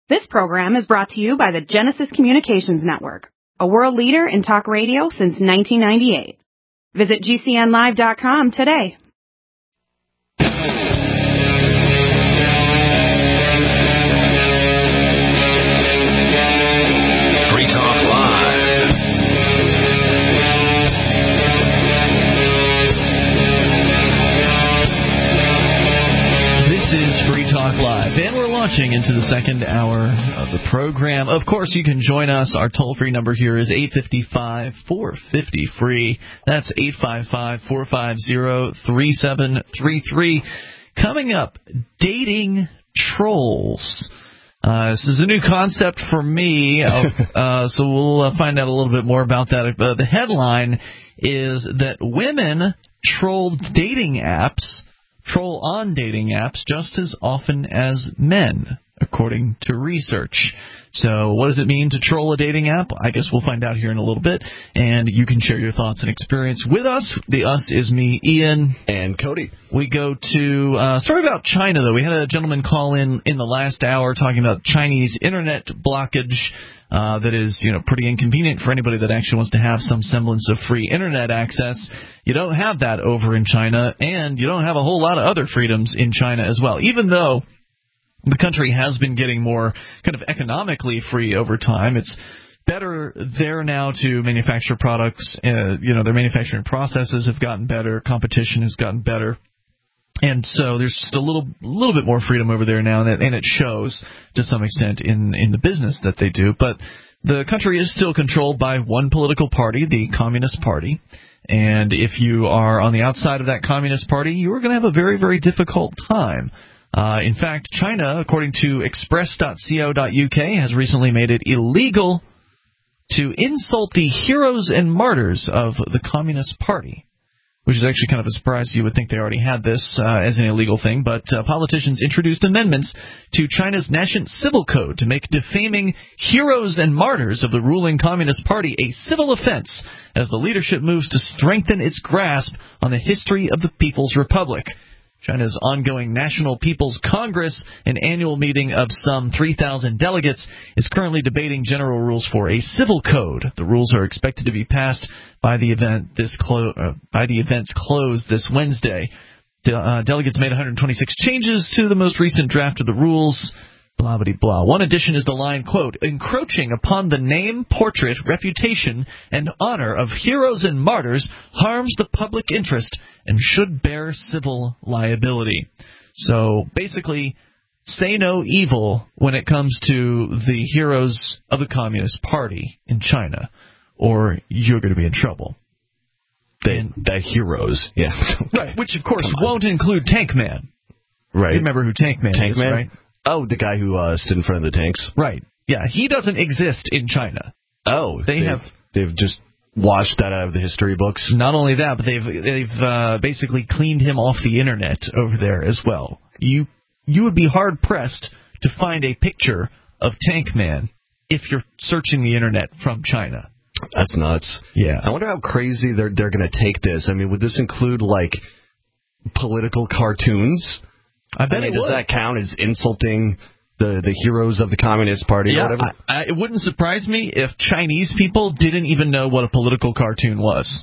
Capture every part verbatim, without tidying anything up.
This program is brought to you by the Genesis Communications Network, a world leader in talk radio since nineteen ninety-eight. Visit G C N live dot com today. Free Talk Live. This is Free Talk Live, and we're launching into the second hour of the program. Of course, you can join us. Our toll-free number here is eight five five, four five zero, free. That's eight five five, four five zero, three seven three three. Coming up, dating trolls. Uh, this is a new concept for me, uh, so we'll uh, find out a little bit more about that. Uh, the headline is that women troll dating apps troll on dating apps just as often as men, according to research. So what does it mean to troll a dating app? I guess we'll find out here in a little bit, and you can share your thoughts and experience with us. The us is me, Ian. And Cody. We go to, uh, story about China, though. We had a gentleman call in in the last hour talking about Chinese internet blockage. Uh, that is, you know, pretty inconvenient for anybody that actually wants to have some semblance of free internet access. You don't have that over in China, and you don't have a whole lot of other freedoms in China as well, even though the country has been getting more kind of economically free over time. It's better there now to manufacture products. Uh, you know, their manufacturing processes have gotten better. Competition has gotten better. And so there's just a little little bit more freedom over there now, and it, and it shows to some extent in, in the business that they do. But the country is still controlled by one political party, the Communist Party. And if you are on the outside of that Communist Party, you are going to have a very, very difficult time. Uh, in fact, China, according to express dot co dot U K, has recently made it illegal to insult the heroes and martyrs of the Communist Party, which is actually kind of a surprise. You would think they already had this uh, as an illegal thing, but uh, politicians introduced amendments to China's National Civil Code to make defaming heroes and martyrs of the ruling Communist Party a civil offense as the leadership moves to strengthen its grasp on the history of the People's Republic. China's ongoing National People's Congress, an annual meeting of some three thousand delegates, is currently debating general rules for a civil code. The rules are expected to be passed by the event this clo- uh, by the event's close this Wednesday. De- uh, delegates made one hundred twenty-six changes to the most recent draft of the rules. Blah, blah, blah. One addition is the line, quote, encroaching upon the name, portrait, reputation, and honor of heroes and martyrs harms the public interest and should bear civil liability. So basically, say no evil when it comes to the heroes of the Communist Party in China, or you're going to be in trouble. They, the heroes, yeah. Right, which of course won't include Tank Man. Right. You remember who Tank Man Tank is, Man? right? Oh, the guy who uh, stood in front of the tanks? Right. Yeah, he doesn't exist in China. Oh, they they've, have they've just washed that out of the history books. Not only that, but they've they've uh, basically cleaned him off the internet over there as well. You you would be hard pressed to find a picture of Tank Man if you're searching the internet from China. That's nuts. Yeah. I wonder how crazy they're they're going to take this. I mean, would this include like political cartoons? I bet I mean, it does would. that count as insulting the, the heroes of the Communist Party yeah, or whatever? I, I, it wouldn't surprise me if Chinese people didn't even know what a political cartoon was.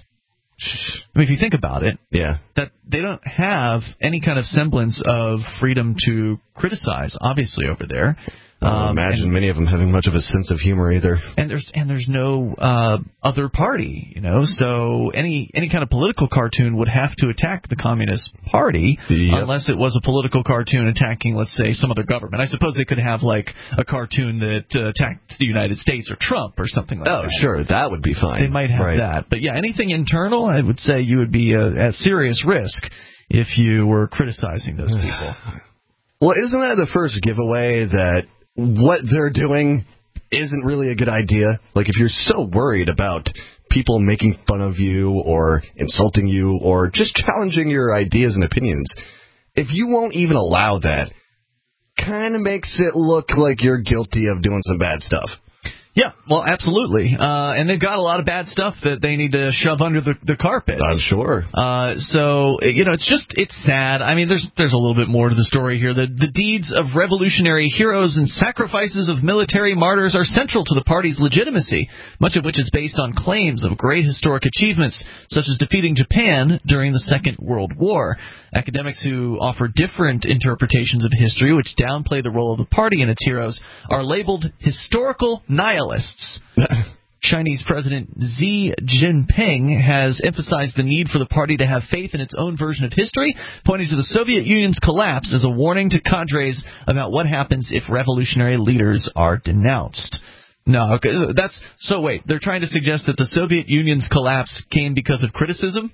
I mean, if you think about it, yeah, that they don't have any kind of semblance of freedom to criticize, obviously, over there. I Um, imagine and, many of them having much of a sense of humor either. And there's and there's no uh, other party, you know. So any any kind of political cartoon would have to attack the Communist Party, yep. unless it was a political cartoon attacking, let's say, some other government. I suppose they could have like a cartoon that uh, attacked the United States or Trump or something like oh, that. Oh, sure, that would be fine. They might have right. that, but yeah, anything internal, I would say you would be uh, at serious risk if you were criticizing those people. Well, isn't that the first giveaway that what they're doing isn't really a good idea? Like, if you're so worried about people making fun of you or insulting you or just challenging your ideas and opinions, if you won't even allow that, kind of makes it look like you're guilty of doing some bad stuff. Yeah, well, absolutely. Uh, and they've got a lot of bad stuff that they need to shove under the, the carpet. I'm sure. Uh, so, you know, it's just, it's sad. I mean, there's there's a little bit more to the story here. The, the deeds of revolutionary heroes and sacrifices of military martyrs are central to the party's legitimacy, much of which is based on claims of great historic achievements, such as defeating Japan during the Second World War. Academics who offer different interpretations of history, which downplay the role of the party and its heroes, are labeled historical nihilists. Chinese President Xi Jinping has emphasized the need for the party to have faith in its own version of history, pointing to the Soviet Union's collapse as a warning to cadres about what happens if revolutionary leaders are denounced. No, okay, that's so wait, they're trying to suggest that the Soviet Union's collapse came because of criticism?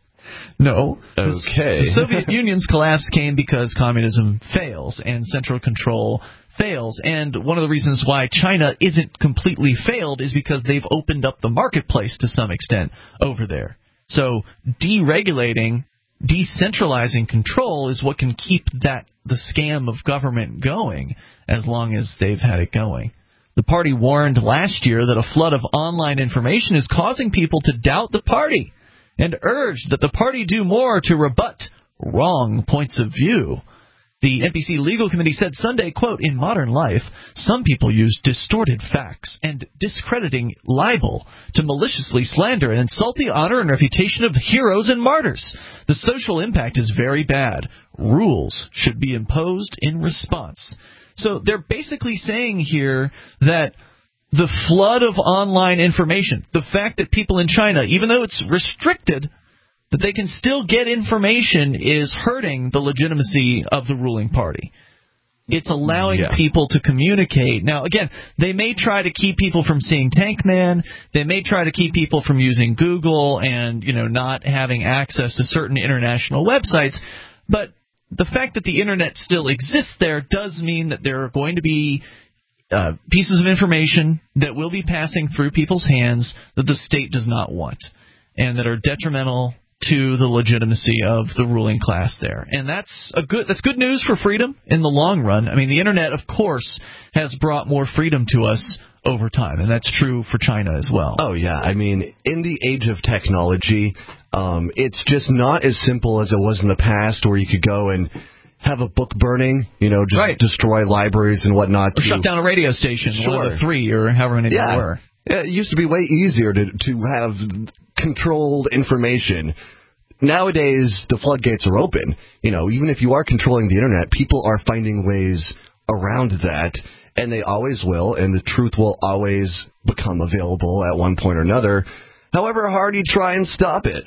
No. Okay. The Soviet Union's collapse came because communism fails and central control fails. And one of the reasons why China isn't completely failed is because they've opened up the marketplace to some extent over there. So deregulating, decentralizing control is what can keep that the scam of government going as long as they've had it going. The party warned last year that a flood of online information is causing people to doubt the party, and urged that the party do more to rebut wrong points of view. The N P C Legal Committee said Sunday, quote, "In modern life, some people use distorted facts and discrediting libel to maliciously slander and insult the honor and reputation of heroes and martyrs. The social impact is very bad. Rules should be imposed in response." So they're basically saying here that the flood of online information, the fact that people in China, even though it's restricted, that they can still get information is hurting the legitimacy of the ruling party. It's allowing yeah. people to communicate. Now, again, they may try to keep people from seeing Tank Man. They may try to keep people from using Google and, you know, not having access to certain international websites. But the fact that the Internet still exists there does mean that there are going to be Uh, pieces of information that will be passing through people's hands that the state does not want and that are detrimental to the legitimacy of the ruling class there. And that's a good that's good news for freedom in the long run. I mean, the Internet, of course, has brought more freedom to us over time, and that's true for China as well. Oh, yeah. I mean, in the age of technology, um, it's just not as simple as it was in the past where you could go and have a book burning, you know, just right. destroy libraries and whatnot. Or to shut down a radio station, sure. one of the three, or however many yeah. there were. It used to be way easier to to have controlled information. Nowadays, the floodgates are open. You know, even if you are controlling the Internet, people are finding ways around that, and they always will, and the truth will always become available at one point or another, however hard you try and stop it.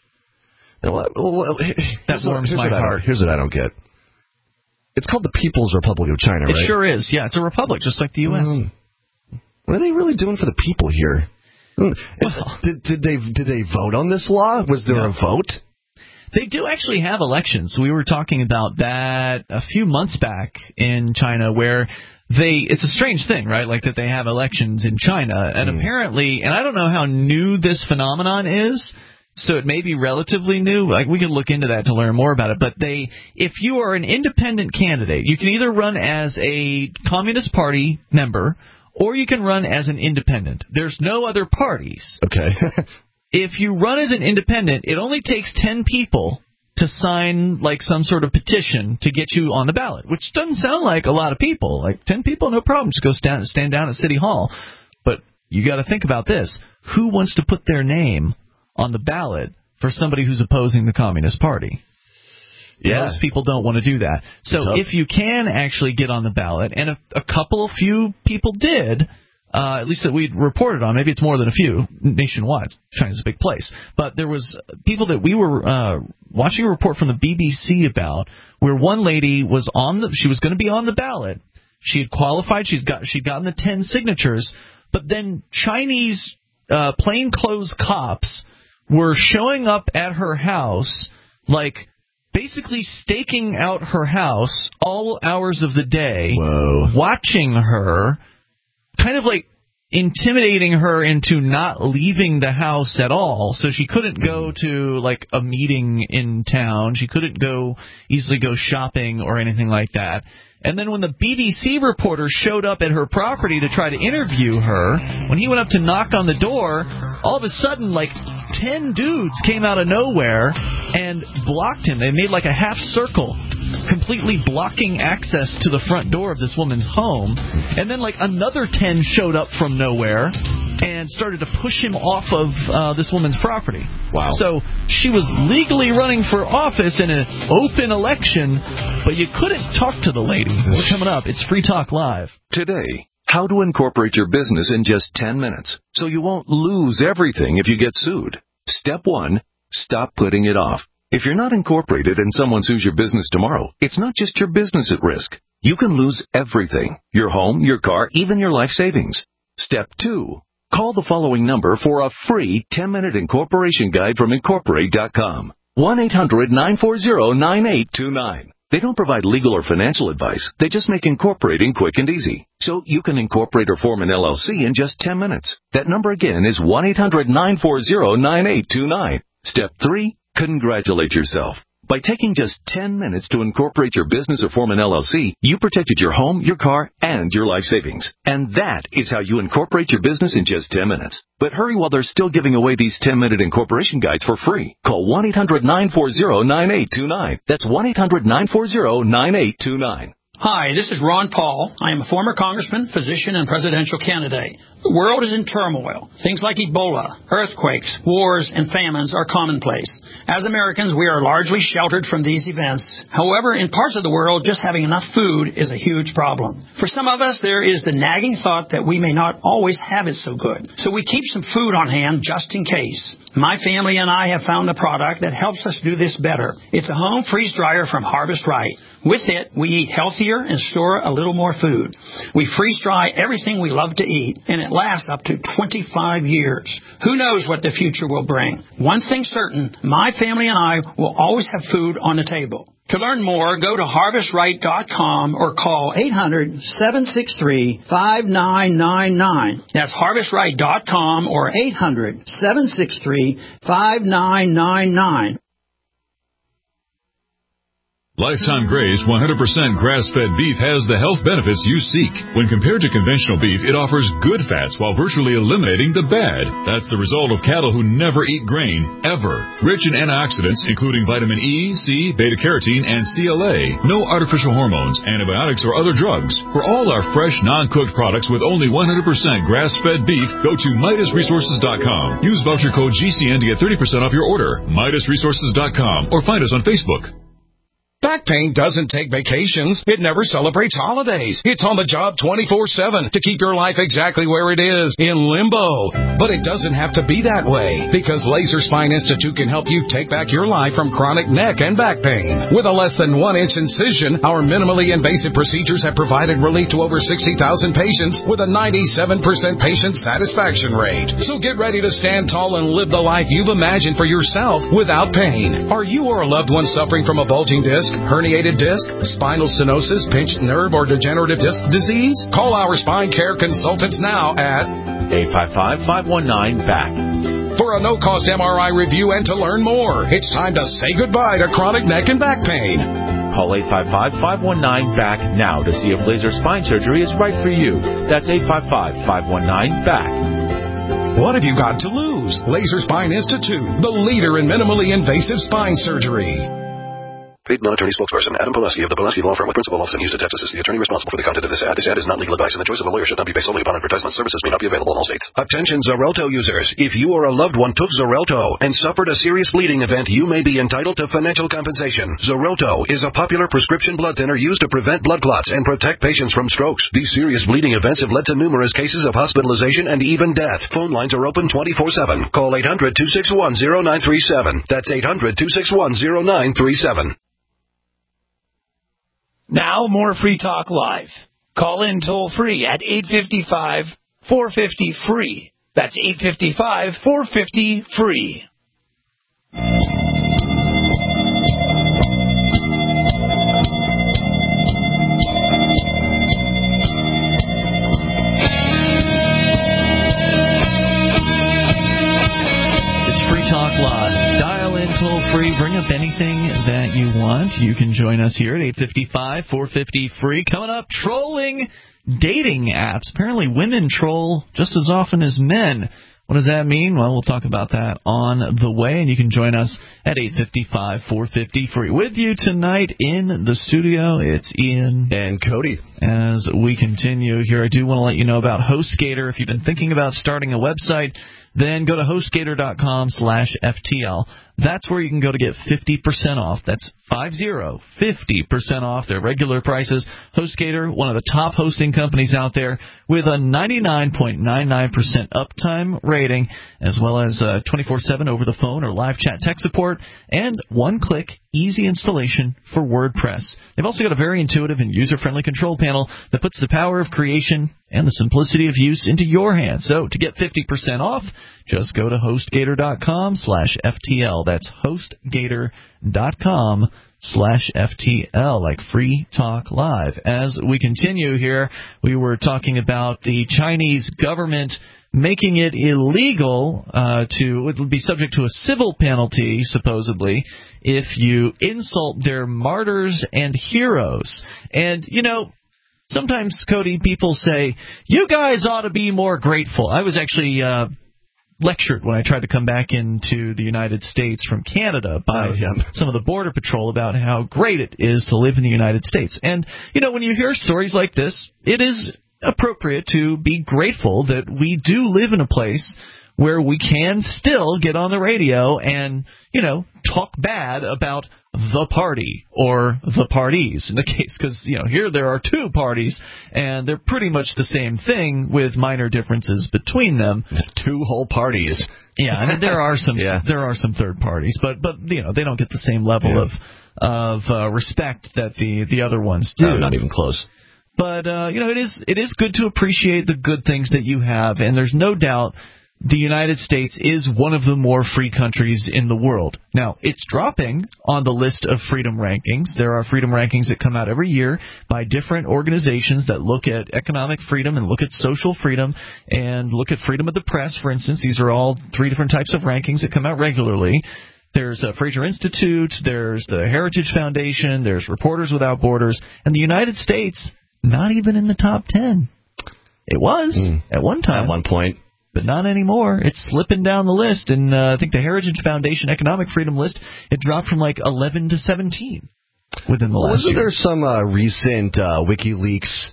Well, that warms my heart. Here's what I don't get. It's called the People's Republic of China, right? It sure is. Yeah, it's a republic, just like the U S Mm. What are they really doing for the people here? Well, did, did they did they vote on this law? Was there no. a vote? They do actually have elections. We were talking about that a few months back in China, where they it's a strange thing, right? Like that they have elections in China, and mm. apparently, and I don't know how new this phenomenon is. So it may be relatively new. Like we could look into that to learn more about it. But they, if you are an independent candidate, you can either run as a Communist Party member or you can run as an independent. There's no other parties. Okay. If you run as an independent, it only takes ten people to sign like some sort of petition to get you on the ballot, which doesn't sound like a lot of people. Like ten people, no problem. Just go stand, stand down at City Hall. But you got to think about this. Who wants to put their name on the ballot for somebody who's opposing the Communist Party? Yeah. Most people don't want to do that. So Tough. if you can actually get on the ballot, and a, a couple of few people did, uh, at least that we reported on, maybe it's more than a few nationwide. China's a big place. But there was people that we were uh, watching a report from the B B C about where one lady was on the, she was going to be on the ballot. She had qualified. She's got, she'd gotten the ten signatures. But then Chinese uh, plainclothes cops were showing up at her house, like basically staking out her house all hours of the day, Whoa. watching her, kind of like intimidating her into not leaving the house at all. So she couldn't go to like a meeting in town. She couldn't go easily go shopping or anything like that. And then when the B B C reporter showed up at her property to try to interview her, when he went up to knock on the door, all of a sudden, like, ten dudes came out of nowhere and blocked him. They made like a half circle, completely blocking access to the front door of this woman's home. And then, like, another ten showed up from nowhere and started to push him off of uh, this woman's property. Wow. So she was legally running for office in an open election, but you couldn't talk to the lady. We're coming up. It's Free Talk Live. Today, how to incorporate your business in just ten minutes so you won't lose everything if you get sued. Step one, stop putting it off. If you're not incorporated and someone sues your business tomorrow, it's not just your business at risk. You can lose everything: your home, your car, even your life savings. Step two, call the following number for a free ten-minute incorporation guide from Incorporate dot com. one eight hundred nine four zero nine eight two nine. They don't provide legal or financial advice. They just make incorporating quick and easy. So you can incorporate or form an L L C in just ten minutes. That number again is one eight hundred nine four zero nine eight two nine. Step three, congratulate yourself. By taking just ten minutes to incorporate your business or form an L L C, you protected your home, your car, and your life savings. And that is how you incorporate your business in just ten minutes. But hurry while they're still giving away these ten-minute incorporation guides for free. Call one eight hundred nine four zero nine eight two nine. That's one eight hundred nine four zero nine eight two nine. Hi, this is Ron Paul. I am a former congressman, physician, and presidential candidate. The world is in turmoil. Things like Ebola, earthquakes, wars, and famines are commonplace. As Americans, we are largely sheltered from these events. However, in parts of the world, just having enough food is a huge problem. For some of us, there is the nagging thought that we may not always have it so good. So we keep some food on hand just in case. My family and I have found a product that helps us do this better. It's a home freeze dryer from Harvest Right. With it, we eat healthier and store a little more food. We freeze dry everything we love to eat, and it lasts up to twenty-five years. Who knows what the future will bring? One thing certain, my family and I will always have food on the table. To learn more, go to harvest right dot com or call eight hundred seven six three five nine nine nine. That's harvest right dot com or eight hundred seven six three five nine nine nine. Lifetime Graze one hundred percent grass-fed beef has the health benefits you seek. When compared to conventional beef, it offers good fats while virtually eliminating the bad. That's the result of cattle who never eat grain, ever. Rich in antioxidants, including vitamin E, C, beta-carotene, and C L A. No artificial hormones, antibiotics, or other drugs. For all our fresh, non-cooked products with only one hundred percent grass-fed beef, go to Midas Resources dot com. Use voucher code G C N to get thirty percent off your order. Midas Resources dot com or find us on Facebook. Back pain doesn't take vacations. It never celebrates holidays. It's on the job twenty-four seven to keep your life exactly where it is, in limbo. But it doesn't have to be that way, because Laser Spine Institute can help you take back your life from chronic neck and back pain. With a less than one inch incision, our minimally invasive procedures have provided relief to over sixty thousand patients with a ninety-seven percent patient satisfaction rate. So get ready to stand tall and live the life you've imagined for yourself without pain. Are you or a loved one suffering from a bulging disc, herniated disc, spinal stenosis, pinched nerve, or degenerative disc disease? Call our spine care consultants now at eight five five, five one nine, B A C K. For a no-cost M R I review and to learn more. It's time to say goodbye to chronic neck and back pain. Call eight five five, five one nine, B A C K now to see if laser spine surgery is right for you. That's eight five five, five one nine, B A C K. What have you got to lose? Laser Spine Institute, the leader in minimally invasive spine surgery. Paid non-attorney spokesperson Adam Poleski of the Poleski Law Firm with principal office in Houston, Texas is the attorney responsible for the content of this ad. This ad is not legal advice, and the choice of a lawyer should not be based solely upon advertisement. Services may not be available in all states. Attention Xarelto users. If you or a loved one took Xarelto and suffered a serious bleeding event, you may be entitled to financial compensation. Xarelto is a popular prescription blood thinner used to prevent blood clots and protect patients from strokes. These serious bleeding events have led to numerous cases of hospitalization and even death. Phone lines are open twenty-four seven. Call eight hundred, two six one, zero nine three seven. That's eight hundred, two six one, zero nine three seven. Now, more Free Talk Live. Call in toll-free at eight five five, four five zero, F R E E. That's eight five five, four five zero, F R E E. It's Free Talk Live. Dial in toll-free. Bring up anything that you want. moment, you can join us here at eight five five, four five zero, free. Coming up, trolling dating apps. Apparently women troll just as often as men. What does that mean? Well, we'll talk about that on the way, and you can join us at eight five five, four five zero, free. With you tonight in the studio, it's Ian. And Cody. As we continue here, I do want to let you know about HostGator. If you've been thinking about starting a website, then go to HostGator.com slash FTL. That's where you can go to get fifty percent off. That's five zero, fifty percent off their regular prices. HostGator, one of the top hosting companies out there, with a ninety-nine point nine nine percent uptime rating, as well as uh, twenty-four seven over the phone or live chat tech support, and one-click easy installation for WordPress. They've also got a very intuitive and user-friendly control panel that puts the power of creation and the simplicity of use into your hands. So to get fifty percent off, just go to HostGator.com slash FTL. That's HostGator.com slash FTL, like Free Talk Live. As we continue here, we were talking about the Chinese government making it illegal uh, to, it would be subject to a civil penalty, supposedly, if you insult their martyrs and heroes. And, you know, sometimes, Cody, people say, you guys ought to be more grateful. I was actually uh, lectured when I tried to come back into the United States from Canada by oh, yeah. some of the Border Patrol about how great it is to live in the United States. And, you know, when you hear stories like this, it is appropriate to be grateful that we do live in a place where we can still get on the radio and, you know, talk bad about the party or the parties in the case, because, you know, here there are two parties and they're pretty much the same thing with minor differences between them. Two whole parties. Yeah, I mean, there are some yeah. there are some third parties, but but you know, they don't get the same level yeah. of of uh, respect that the the other ones do. No, not even close. But uh, you know, it is it is good to appreciate the good things that you have, and there's no doubt the United States is one of the more free countries in the world. Now, it's dropping on the list of freedom rankings. There are freedom rankings that come out every year by different organizations that look at economic freedom and look at social freedom and look at freedom of the press, for instance. These are all three different types of rankings that come out regularly. There's a Fraser Institute, there's the Heritage Foundation, there's Reporters Without Borders, and the United States, not even in the top ten. It was mm. at one time. At one point. But not anymore. It's slipping down the list. And uh, I think the Heritage Foundation Economic Freedom list, it dropped from like eleven to seventeen within the well, last wasn't year. Wasn't there some uh, recent uh, WikiLeaks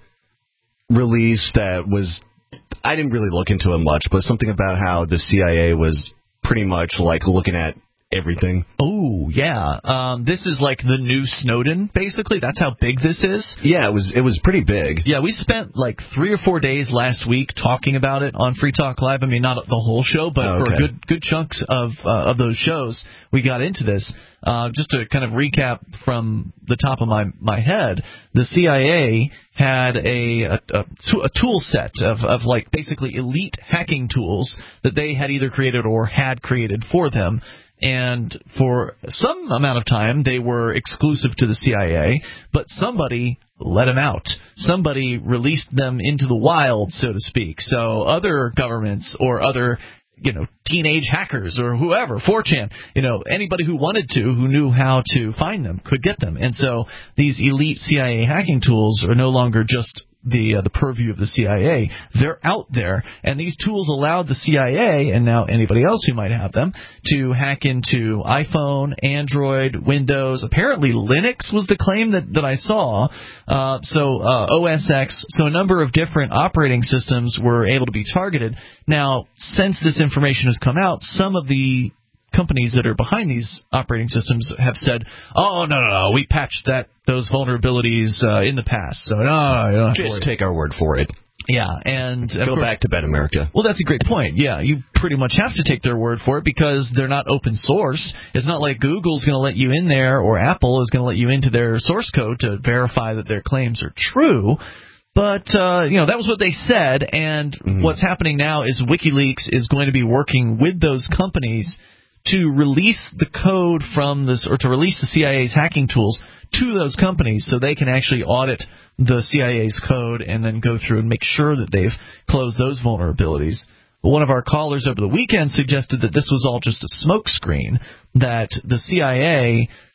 release that was, I didn't really look into it much, but something about how the C I A was pretty much like looking at everything. Oh, yeah. Um, this is like the new Snowden, basically. That's how big this is. Yeah, it was it was pretty big. Yeah, we spent like three or four days last week talking about it on Free Talk Live. I mean, not the whole show, but oh, okay. for good good chunks of uh, of those shows, we got into this. Uh, just to kind of recap from the top of my, my head, the C I A had a, a, a, a tool set of, of like basically elite hacking tools that they had either created or had created for them. And for some amount of time, they were exclusive to the C I A, but somebody let them out. Somebody released them into the wild, so to speak. So other governments or other, you know, teenage hackers or whoever, four chan, you know, anybody who wanted to, who knew how to find them, could get them. And so these elite C I A hacking tools are no longer just the uh, the purview of the C I A. They're out there, and these tools allowed the C I A, and now anybody else who might have them, to hack into iPhone, Android, Windows. Apparently Linux was the claim that, that I saw. Uh, so uh, O S X, so a number of different operating systems were able to be targeted. Now, since this information has come out, some of the companies that are behind these operating systems have said, oh, no, no, no, we patched that those vulnerabilities uh, in the past. So, no, no, you don't have to Just take our word for it. Yeah, and go course, back to bed, America. Well, that's a great point. Yeah, you pretty much have to take their word for it because they're not open source. It's not like Google's going to let you in there or Apple is going to let you into their source code to verify that their claims are true. But, uh, you know, that was what they said, and mm-hmm. what's happening now is WikiLeaks is going to be working with those companies to release the code from this, or to release the C I A's hacking tools to those companies so they can actually audit the C I A's code and then go through and make sure that they've closed those vulnerabilities. But one of our callers over the weekend suggested that this was all just a smokescreen, that the C I A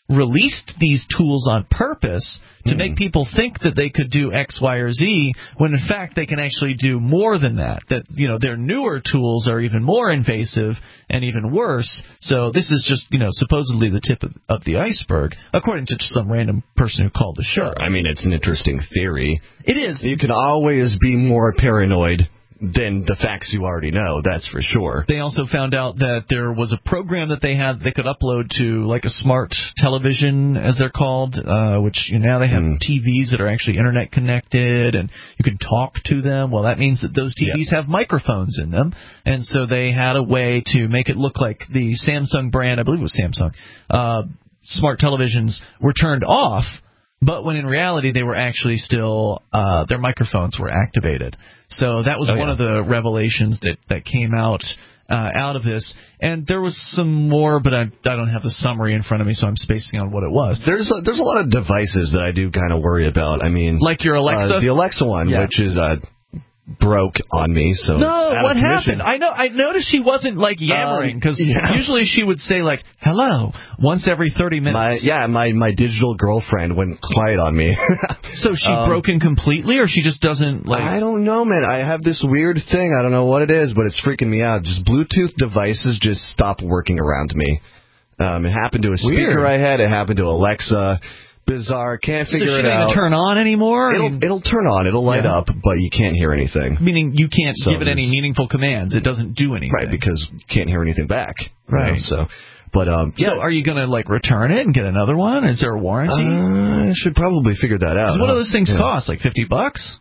released these tools on purpose to mm. make people think that they could do X, Y, or Z, when in fact they can actually do more than that. That, you know, their newer tools are even more invasive and even worse. So this is just, you know, supposedly the tip of, of the iceberg, according to some random person who called the show. I mean, it's an interesting theory. It is. You can always be more paranoid than the facts you already know, that's for sure. They also found out that there was a program that they had they could upload to, like a smart television, as they're called, uh, which, you know, now they have mm. T Vs that are actually internet connected, and you can talk to them. Well, that means that those T Vs yep. have microphones in them, and so they had a way to make it look like the Samsung brand, I believe it was Samsung, uh, smart televisions were turned off, but when in reality they were actually still, uh, their microphones were activated. So that was oh, one yeah. of the revelations that, that came out uh, out of this. And there was some more, but I, I don't have the summary in front of me, so I'm spacing on what it was. There's a, there's a lot of devices that I do kind of worry about. I mean, like your Alexa? Uh, the Alexa one, yeah. which is uh, broke on me. So no, it's out what of happened? I know. I noticed she wasn't like yammering, because um, yeah. usually she would say like "hello" once every thirty minutes. My, yeah, my my digital girlfriend went quiet on me. So she um, broken completely, or she just doesn't like? I don't know, man. I have this weird thing. I don't know what it is, but it's freaking me out. Just Bluetooth devices just stop working around me. Um, it happened to a speaker weird. I had. It happened to Alexa. Bizarre, can't figure so it out. So she doesn't turn on anymore? It'll, it'll turn on, it'll light yeah. up, but you can't hear anything. Meaning you can't so give it any meaningful commands. It doesn't do anything. Right, because you can't hear anything back. Right. You know, so, but um, yeah. So are you going to like return it and get another one? Is there a warranty? Uh, I should probably figure that out. What do those things yeah. cost? Like fifty bucks?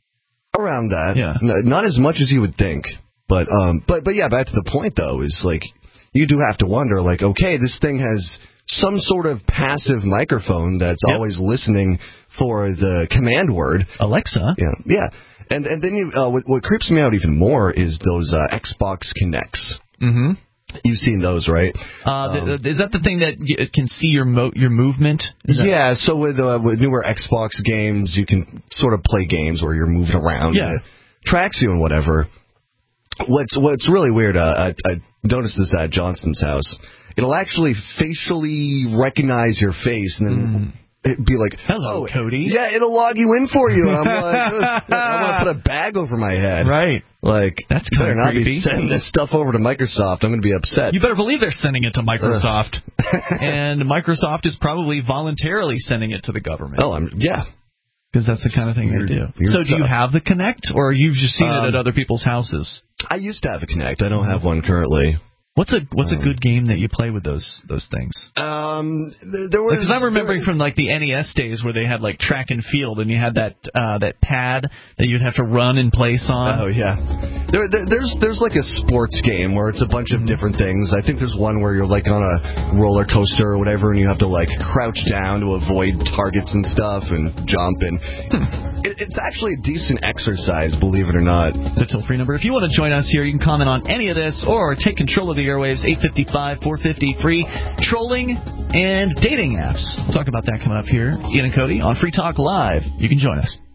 Around that. Yeah. No, not as much as you would think, but um, but but yeah. Back to the point though, is like you do have to wonder, like, okay, this thing has some sort of passive microphone that's yep. always listening for the command word. Alexa. Yeah, yeah. And and then you, uh, what, what creeps me out even more is those uh, Xbox Kinects. Mm-hmm. You've seen those, right? Uh, um, is that the thing that it can see your mo- your movement? Is yeah, so with, uh, with newer Xbox games, you can sort of play games where you're moving around. Yeah. And it tracks you and whatever. What's, what's really weird, uh, I, I noticed this at Johnson's house. It'll actually facially recognize your face and then mm. it'd be like, hello, oh, Cody. Yeah, it'll log you in for you. And I'm like, I'm going to put a bag over my head. Right. Like, that's kind of creepy. Not be sending this stuff over to Microsoft. I'm going to be upset. You better believe they're sending it to Microsoft. And Microsoft is probably voluntarily sending it to the government. Oh, I'm, yeah. Because that's the kind of thing weird, they do. So stuff. do you have the Kinect, or you've just seen um, it at other people's houses? I used to have a Kinect. I don't have one currently. What's a what's um, a good game that you play with those those things? Um, there was because I'm remembering from like the N E S days where they had like track and field, and you had that uh, that pad that you'd have to run in place on. Oh yeah, there, there there's there's like a sports game where it's a bunch of different things. I think there's one where you're like on a roller coaster or whatever, and you have to like crouch down to avoid targets and stuff and jump. And hmm. it, it's actually a decent exercise, believe it or not. The toll free number. If you want to join us here, you can comment on any of this or take control of the airwaves, eight five five, four five zero, free, trolling and dating apps. We'll talk about that coming up here. Ian and Cody on Free Talk Live. You can join us.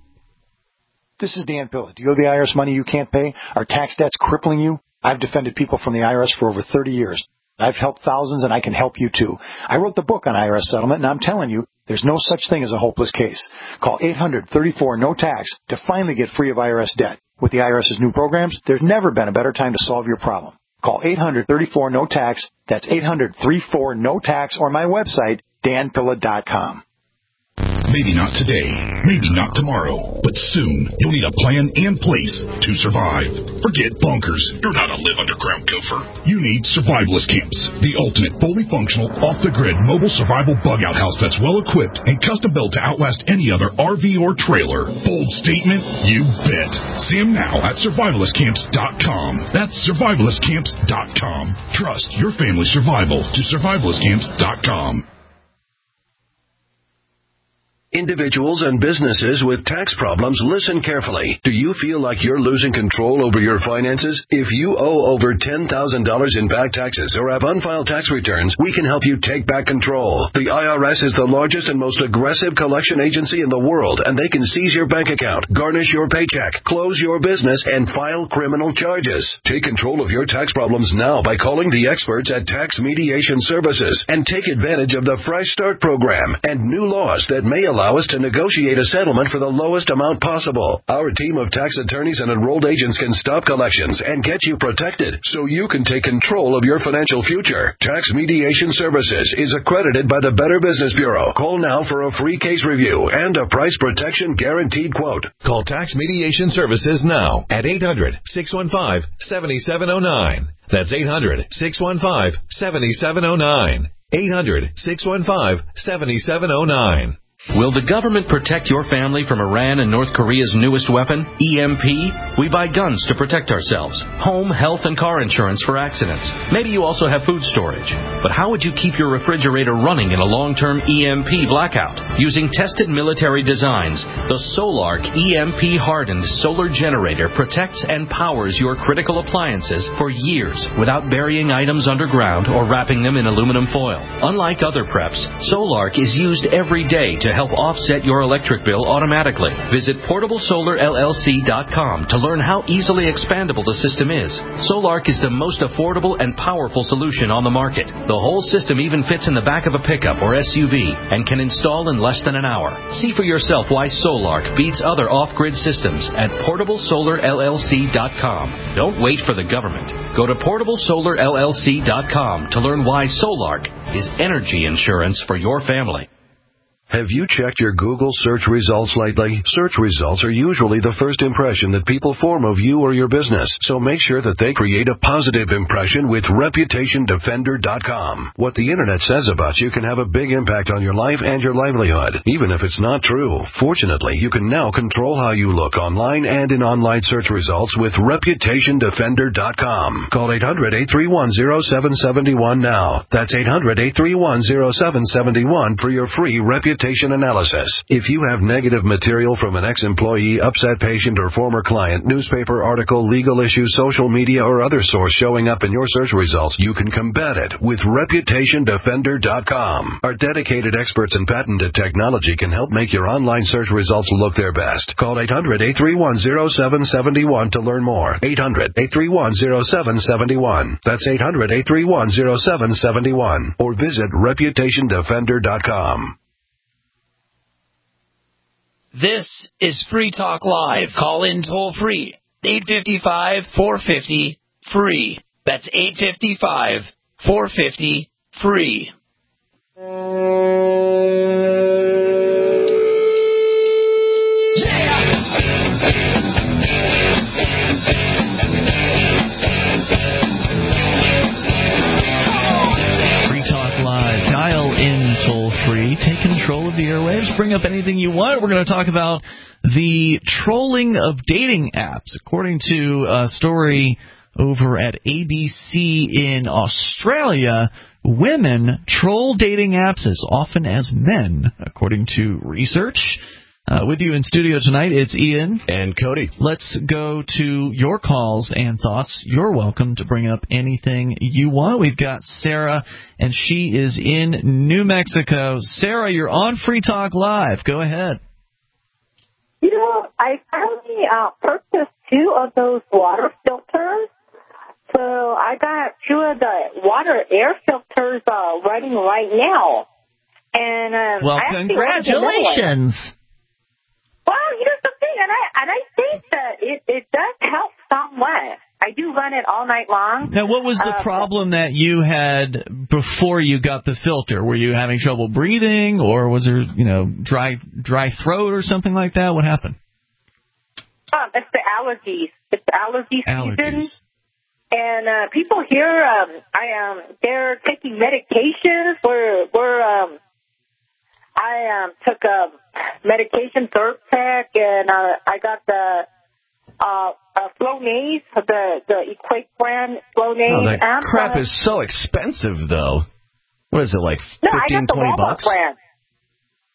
This is Dan Pilla. Do you owe the I R S money you can't pay? Are tax debts crippling you? I've defended people from the I R S for over thirty years. I've helped thousands, and I can help you, too. I wrote the book on I R S settlement, and I'm telling you, there's no such thing as a hopeless case. Call eight hundred, thirty-four, no tax to finally get free of I R S debt. With the IRS's new programs, there's never been a better time to solve your problem. Call eight hundred, thirty-four, no tax. That's eight hundred, thirty-four, no tax, or my website, dan pilla dot com. Maybe not today, maybe not tomorrow, but soon you'll need a plan in place to survive. Forget bunkers. You're not a live underground gopher. You need survivalist camps, the ultimate fully functional, off-the-grid mobile survival bug-out house that's well-equipped and custom-built to outlast any other R V or trailer. Bold statement? You bet. See them now at survivalist camps dot com. That's survivalist camps dot com. Trust your family's survival to survivalist camps dot com. Individuals and businesses with tax problems, listen carefully. Do you feel like you're losing control over your finances? If you owe over ten thousand dollars in back taxes or have unfiled tax returns, we can help you take back control. The I R S is the largest and most aggressive collection agency in the world, and they can seize your bank account, garnish your paycheck, close your business, and file criminal charges. Take control of your tax problems now by calling the experts at Tax Mediation Services and take advantage of the Fresh Start program and new laws that may allow us to negotiate a settlement for the lowest amount possible. Our team of tax attorneys and enrolled agents can stop collections and get you protected so you can take control of your financial future. Tax Mediation Services is accredited by the Better Business Bureau. Call now for a free case review and a price protection guaranteed quote. Call Tax Mediation Services now at eight hundred, six one five, seven seven zero nine. That's eight hundred, six one five, seven seven zero nine. eight hundred, six one five, seven seven zero nine. Will the government protect your family from Iran and North Korea's newest weapon, E M P? We buy guns to protect ourselves, home, health, and car insurance for accidents. Maybe you also have food storage. But how would you keep your refrigerator running in a long-term E M P blackout? Using tested military designs, the Solark E M P-hardened solar generator protects and powers your critical appliances for years without burying items underground or wrapping them in aluminum foil. Unlike other preps, Solark is used every day to help offset your electric bill automatically. Visit portable solar L L C dot com to learn how easily expandable the system is. Solark is the most affordable and powerful solution on the market. The whole system even fits in the back of a pickup or S U V and can install in less than an hour. See for yourself why Solark beats other off-grid systems at portable solar L L C dot com. Don't wait for the government. Go to portable solar L L C dot com to learn why Solark is energy insurance for your family. Have you checked your Google search results lately? Search results are usually the first impression that people form of you or your business, so make sure that they create a positive impression with reputation defender dot com. What the Internet says about you can have a big impact on your life and your livelihood, even if it's not true. Fortunately, you can now control how you look online and in online search results with reputation defender dot com. Call eight hundred, eight three one, zero seven seven one now. That's eight hundred, eight three one, zero seven seven one for your free reputation analysis. If you have negative material from an ex-employee, upset patient, or former client, newspaper article, legal issue, social media, or other source showing up in your search results, you can combat it with reputation defender dot com. Our dedicated experts in patented technology can help make your online search results look their best. Call eight hundred, eight three one, zero seven seven one to learn more. eight hundred, eight three one, zero seven seven one. That's eight hundred, eight three one, zero seven seven one. Or visit reputation defender dot com. This is Free Talk Live. Call in toll free. eight five five, four five zero, free. That's eight five five, four five zero, free. Take control of the airwaves. Bring up anything you want. We're going to talk about the trolling of dating apps. According to a story over at A B C in Australia, women troll dating apps as often as men, according to research. Uh, with you in studio tonight, it's Ian. And Cody. Let's go to your calls and thoughts. You're welcome to bring up anything you want. We've got Sarah, and she is in New Mexico. Sarah, you're on Free Talk Live. Go ahead. You know, I finally uh, purchased two of those water filters. So I got two of the water air filters uh, running right now. And um, Well, I congratulations. Well, here's the thing, and I and I think that it, it does help somewhat. I do run it all night long. Now, what was the uh, problem that you had before you got the filter? Were you having trouble breathing, or was there, you know, dry dry throat or something like that? What happened? Um, it's the allergies. It's the allergy allergies. season. And uh, people here, um, I um, they're taking medications. We're we're um, I um, took a medication, Zyrtec, and uh, I got the uh, uh, Flonase, the the Equate brand Flonase. Oh, that and, crap uh, is so expensive, though. What is it, like no, fifteen, I got the twenty Walmart bucks? brand.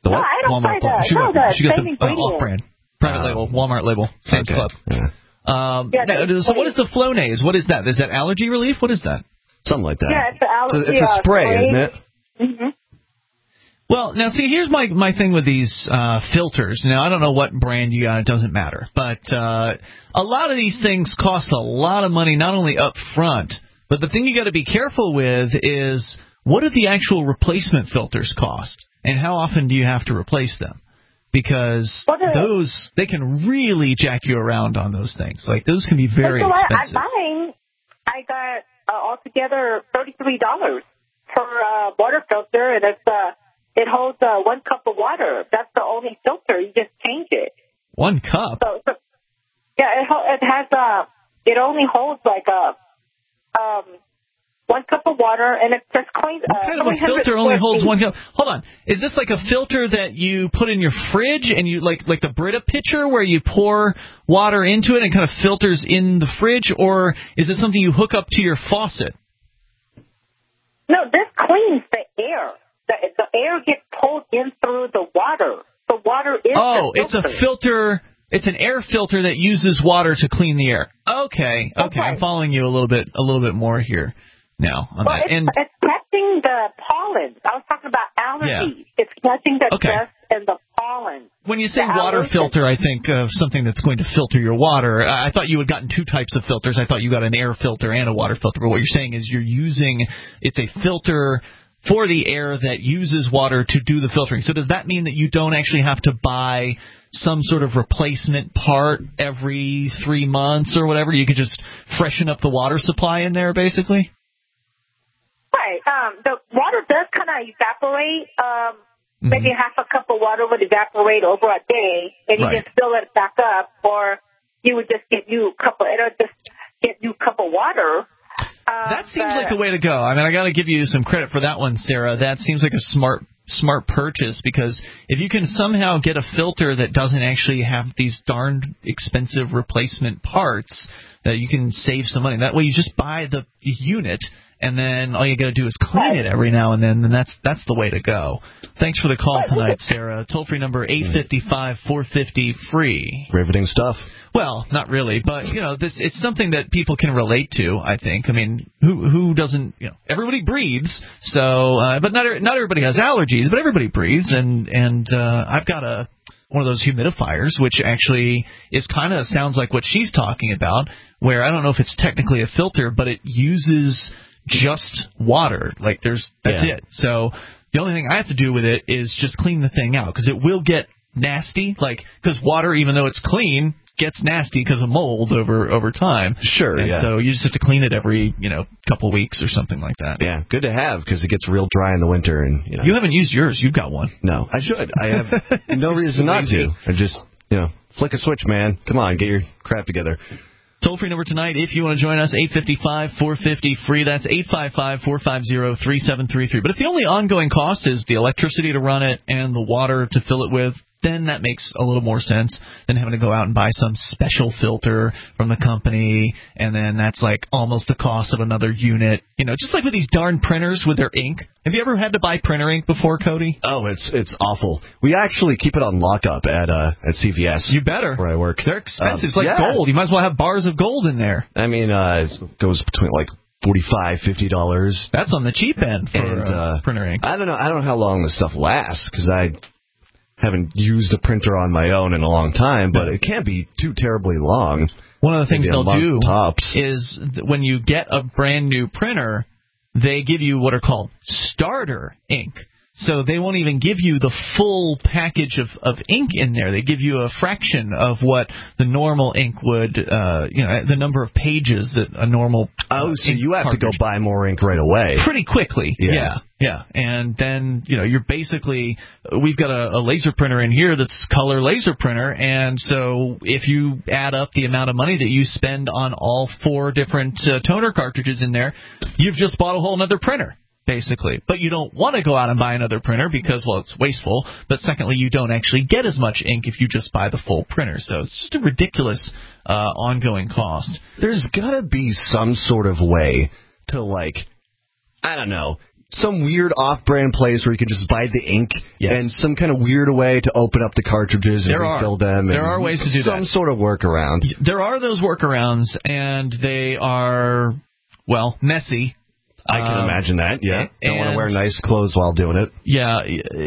The what? No, I don't Walmart buy that. She no, got, the she got same the uh, ingredient. off-brand. Private Oh. label, Walmart label, Sam's Okay. Club. Yeah. Um, Yeah, now, it's so what is the Flonase? What is that? Is that allergy relief? What is that? Something like that. Yeah, it's an allergy. So it's a uh, spray, spray. isn't it? Mm-hmm. Well, now see, here's my my thing with these uh, filters. Now I don't know what brand you got; it doesn't matter. But uh, a lot of these things cost a lot of money, not only up front, but the thing you got to be careful with is what do the actual replacement filters cost, and how often do you have to replace them? Because those they can really jack you around on those things. Like those can be very so expensive. I, I mine, I got uh, altogether thirty-three dollars per uh, water filter, and it's uh. It holds uh, one cup of water. That's the only filter. You just change it. One cup? So, so yeah, it, it has a. It only holds like a um one cup of water, and it's just clean. What uh, kind of a filter only holds one cup? Hold on. Is this like a filter that you put in your fridge and you like like the Brita pitcher where you pour water into it and kind of filters in the fridge, or is it something you hook up to your faucet? No, this cleans the air. The, the air gets pulled in through the water. The water is Oh, the it's a filter. It's an air filter that uses water to clean the air. Okay, okay, okay. I'm following you a little bit, a little bit more here now on well, that. It's, and it's catching the pollen. I was talking about allergies. Yeah. It's catching the okay. dust and the pollen. When you say water allergies. filter, I think of something that's going to filter your water. I thought you had gotten two types of filters. I thought you got an air filter and a water filter. But what you're saying is you're using it's a filter for the air that uses water to do the filtering. So does that mean that you don't actually have to buy some sort of replacement part every three months or whatever? You could just freshen up the water supply in there, basically? Right. Um, the water does kind of evaporate. Um, mm-hmm. Maybe half a cup of water would evaporate over a day, and you right. just fill it back up, or you would just get new cup of, it'll just get new cup of water. Um, that seems like the way to go. I mean, I got to give you some credit for that one, Sarah. That seems like a smart smart purchase, because if you can somehow get a filter that doesn't actually have these darned expensive replacement parts, that you can save some money. That way you just buy the unit, and then all you got to do is clean it every now and then, and that's that's the way to go. Thanks for the call tonight, Sarah. Toll-free number eight five five, four five zero, free. Riveting stuff. Well, not really, but, you know, this it's something that people can relate to, I think. I mean, who who doesn't, you know, everybody breathes, so, uh, but not not everybody has allergies, but everybody breathes, and, and uh, I've got a one of those humidifiers, which actually is kind of sounds like what she's talking about, where I don't know if it's technically a filter, but it uses just water. Like, there's that's yeah. it. So the only thing I have to do with it is just clean the thing out, because it will get nasty, like, because water, even though it's clean, gets nasty because of mold over over time. Sure, and yeah. so you just have to clean it every, you know, couple of weeks or something like that. Yeah, good to have, because it gets real dry in the winter. And you know. You haven't used yours. You've got one. No, I should. I have no reason not to. I just, you know, flick a switch, man. Come on, get your crap together. Toll-free number tonight, if you want to join us, eight five five, four five zero, free. That's eight five five, four five zero, three seven three three. But if the only ongoing cost is the electricity to run it and the water to fill it with, then that makes a little more sense than having to go out and buy some special filter from the company, and then that's like almost the cost of another unit. You know, just like with these darn printers with their ink. Have you ever had to buy printer ink before, Cody? Oh, it's it's awful. We actually keep it on lockup at uh, at C V S. You better. Where I work. They're expensive. Um, it's like yeah. gold. You might as well have bars of gold in there. I mean, uh, it goes between like forty-five, fifty dollars. That's on the cheap end for and, uh, uh, printer ink. I don't know. I don't know how long this stuff lasts, because I haven't used a printer on my own in a long time, but it can't be too terribly long. One of the things they'll do tops. is th- when you get a brand new printer, they give you what are called starter ink. So they won't even give you the full package of, of ink in there. They give you a fraction of what the normal ink would, uh, you know, the number of pages that a normal Oh, uh, so ink you have cartridge. to go buy more ink right away. Pretty quickly, yeah. yeah. Yeah, and then, you know, you're basically, we've got a, a laser printer in here that's color laser printer, and so if you add up the amount of money that you spend on all four different uh, toner cartridges in there, you've just bought a whole other printer, basically. But you don't want to go out and buy another printer because, well, it's wasteful, but secondly, you don't actually get as much ink if you just buy the full printer, so it's just a ridiculous uh, ongoing cost. There's got to be some sort of way to, like, I don't know, some weird off-brand place where you can just buy the ink yes. and some kind of weird way to open up the cartridges and there refill are. them. There and are ways to do some that. Some sort of workaround. There are those workarounds, and they are, well, messy. I can um, imagine that, yeah. Don't want to wear nice clothes while doing it. Yeah,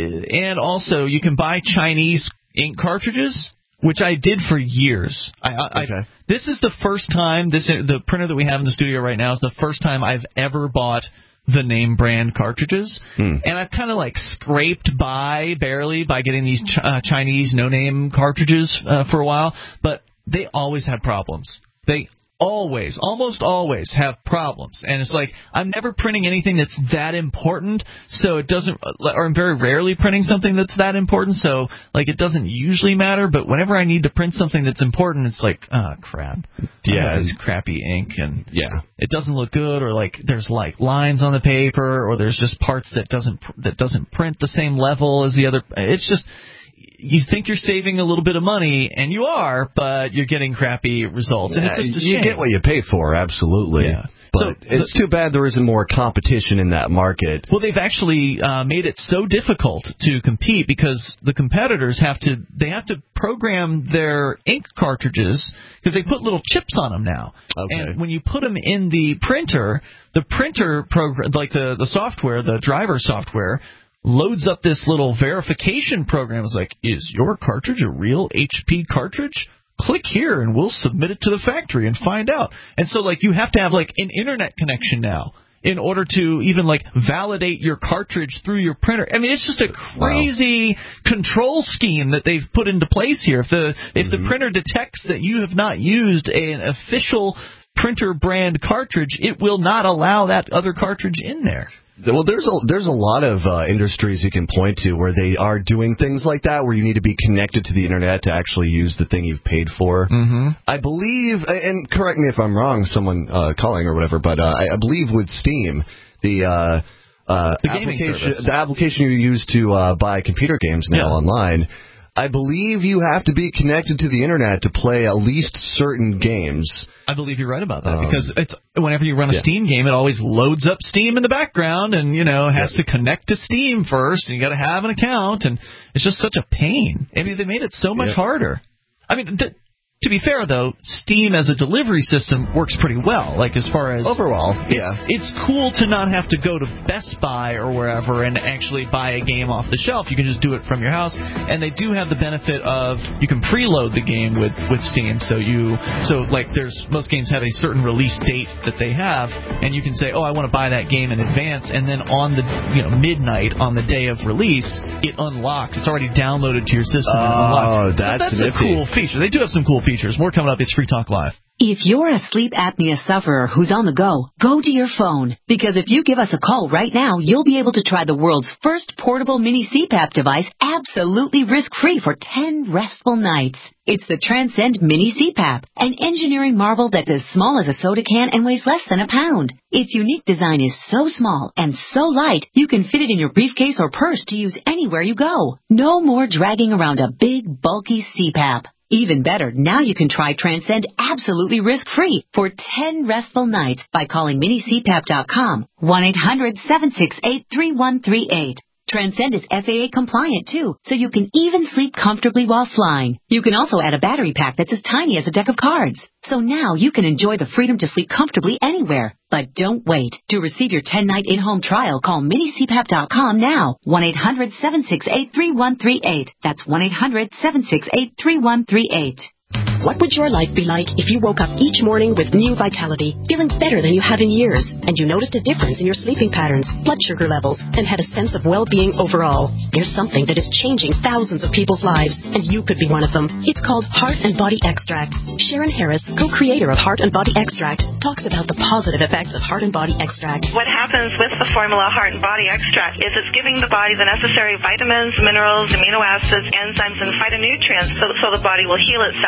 and also you can buy Chinese ink cartridges, which I did for years. I, I, okay. I, this is the first time, this the printer that we have in the studio right now is the first time I've ever bought the name brand cartridges. Hmm. And I've kind of like scraped by, barely, by getting these ch- uh, Chinese no-name cartridges uh, for a while, but they always had problems. They always, almost always have problems. And it's like, I'm never printing anything that's that important, so it doesn't, or I'm very rarely printing something that's that important, so like it doesn't usually matter, but whenever I need to print something that's important, it's like, oh, crap. Yeah. This crappy ink, and yeah, it doesn't look good, or like there's like lines on the paper, or there's just parts that doesn't, that doesn't print the same level as the other. It's just, you think you're saving a little bit of money, and you are, but you're getting crappy results. Yeah, and it's just a you shame. get what you pay for, absolutely. Yeah. But so, it's too bad there isn't more competition in that market. Well, they've actually uh, made it so difficult to compete because the competitors have to they have to program their ink cartridges because they put little chips on them now. Okay. And when you put them in the printer, the printer program, like the the software, the driver software, loads up this little verification program. It's like, is your cartridge a real H P cartridge? Click here and we'll submit it to the factory and find out. And so, like, you have to have, like, an internet connection now in order to even, like, validate your cartridge through your printer. I mean, it's just a crazy wow. control scheme that they've put into place here. If the if mm-hmm. the printer detects that you have not used an official printer brand cartridge, it will not allow that other cartridge in there. Well, there's a there's a lot of uh, industries you can point to where they are doing things like that, where you need to be connected to the internet to actually use the thing you've paid for. Mm-hmm. I believe, and correct me if I'm wrong, someone uh, calling or whatever, but uh, I, I believe with Steam, the uh, uh, the application the application you use to uh, buy computer games now yeah. online, I believe you have to be connected to the internet to play at least certain games. I believe you're right about that, um, because it's whenever you run a yeah. Steam game, it always loads up Steam in the background, and you know has yeah. to connect to Steam first, and you got to have an account, and it's just such a pain. I mean, they made it so much yeah. harder. I mean, th- to be fair though, Steam as a delivery system works pretty well. Like as far as overall, it, yeah, it's cool to not have to go to Best Buy or wherever and actually buy a game off the shelf. You can just do it from your house, and they do have the benefit of you can preload the game with, with Steam. So you so like there's most games have a certain release date that they have, and you can say, oh, I want to buy that game in advance, and then on the you know midnight on the day of release, it unlocks. It's already downloaded to your system. Oh, and unlocked. that's so that's nifty. a cool feature. They do have some cool features. More coming up. It's Free Talk Live. If you're a sleep apnea sufferer who's on the go, go to your phone. Because if you give us a call right now, you'll be able to try the world's first portable mini C PAP device absolutely risk-free for ten restful nights. It's the Transcend Mini C PAP, an engineering marvel that's as small as a soda can and weighs less than a pound. Its unique design is so small and so light, you can fit it in your briefcase or purse to use anywhere you go. No more dragging around a big, bulky C PAP. Even better, now you can try Transcend absolutely risk-free for ten restful nights by calling mini c pap dot com, one eight hundred seven six eight three one three eight. Transcend is F A A compliant too, so you can even sleep comfortably while flying. You can also add a battery pack that's as tiny as a deck of cards. So now you can enjoy the freedom to sleep comfortably anywhere. But don't wait. To receive your ten-night in-home trial, call mini c pap dot com now, one eight hundred seven six eight three one three eight. That's one eight hundred seven six eight three one three eight. What would your life be like if you woke up each morning with new vitality, feeling better than you have in years, and you noticed a difference in your sleeping patterns, blood sugar levels, and had a sense of well-being overall? There's something that is changing thousands of people's lives, and you could be one of them. It's called Heart and Body Extract. Sharon Harris, co-creator of Heart and Body Extract, talks about the positive effects of Heart and Body Extract. What happens with the formula Heart and Body Extract is it's giving the body the necessary vitamins, minerals, amino acids, enzymes, and phytonutrients so, so the body will heal itself. And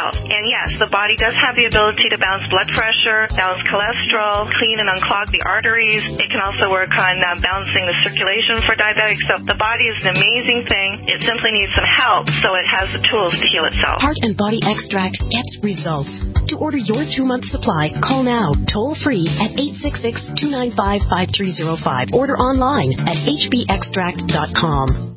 yes, the body does have the ability to balance blood pressure, balance cholesterol, clean and unclog the arteries. It can also work on uh, balancing the circulation for diabetics. So the body is an amazing thing. It simply needs some help, so it has the tools to heal itself. Heart and Body Extract gets results. To order your two-month supply, call now, toll-free at eight six six, two nine five, five three zero five. Order online at h b extract dot com.